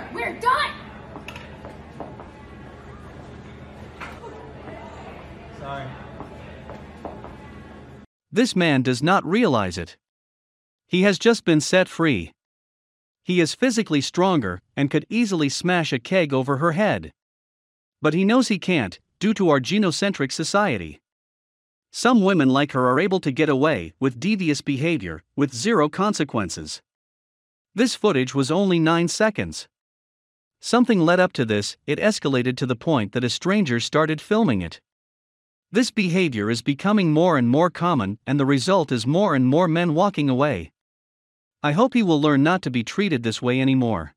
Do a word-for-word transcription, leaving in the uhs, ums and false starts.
We're done! Sorry. This man does not realize it. He has just been set free. He is physically stronger and could easily smash a keg over her head. But he knows he can't, due to our genocentric society. Some women like her are able to get away with devious behavior with zero consequences. This footage was only nine seconds. Something led up to this, it escalated to the point that a stranger started filming it. This behavior is becoming more and more common, and the result is more and more men walking away. I hope he will learn not to be treated this way anymore.